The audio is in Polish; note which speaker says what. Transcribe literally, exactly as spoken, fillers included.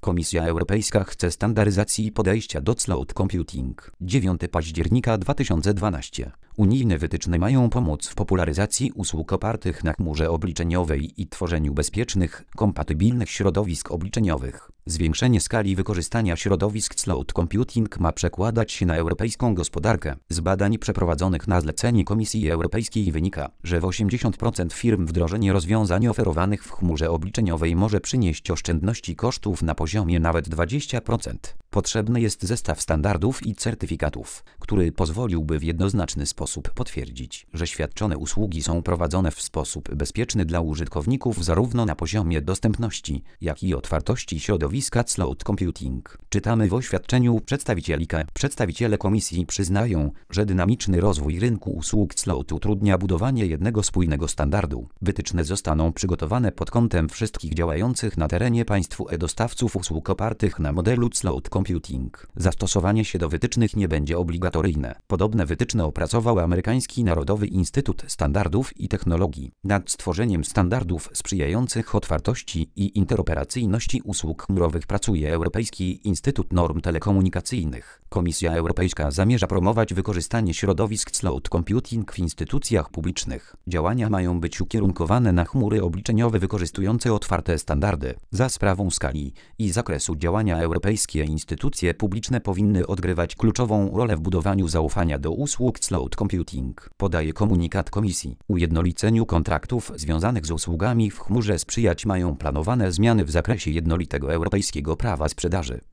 Speaker 1: Komisja Europejska chce standaryzacji podejścia do cloud computing. dziewiątego października dwa tysiące dwunastego. Unijne wytyczne mają pomóc w popularyzacji usług opartych na chmurze obliczeniowej i tworzeniu bezpiecznych, kompatybilnych środowisk obliczeniowych. Zwiększenie skali wykorzystania środowisk cloud computing ma przekładać się na europejską gospodarkę. Z badań przeprowadzonych na zlecenie Komisji Europejskiej wynika, że w osiemdziesiąt procent firm wdrożenie rozwiązań oferowanych w chmurze obliczeniowej może przynieść oszczędności kosztów na poziomie nawet dwudziestu procent. Potrzebny jest zestaw standardów i certyfikatów, który pozwoliłby w jednoznaczny sposób potwierdzić, że świadczone usługi są prowadzone w sposób bezpieczny dla użytkowników zarówno na poziomie dostępności, jak i otwartości środowiska cloud computing. Czytamy w oświadczeniu przedstawicieli K. Przedstawiciele Komisji przyznają, że dynamiczny rozwój rynku usług cloud utrudnia budowanie jednego spójnego standardu. Wytyczne zostaną przygotowane pod kątem wszystkich działających na terenie państw e-dostawców usług opartych na modelu cloud computing. Zastosowanie się do wytycznych nie będzie obligatoryjne. Podobne wytyczne opracował amerykański Narodowy Instytut Standardów i Technologii nad stworzeniem standardów sprzyjających otwartości i interoperacyjności usług chmurowych pracuje Europejski Instytut Norm Telekomunikacyjnych. Komisja Europejska zamierza promować wykorzystanie środowisk cloud computing w instytucjach publicznych. Działania mają być ukierunkowane na chmury obliczeniowe wykorzystujące otwarte standardy. Za sprawą skali i zakresu działania europejskie instytucje publiczne powinny odgrywać kluczową rolę w budowaniu zaufania do usług cloud computing, podaje komunikat Komisji. Ujednoliceniu kontraktów związanych z usługami w chmurze sprzyjać mają planowane zmiany w zakresie jednolitego europejskiego prawa sprzedaży.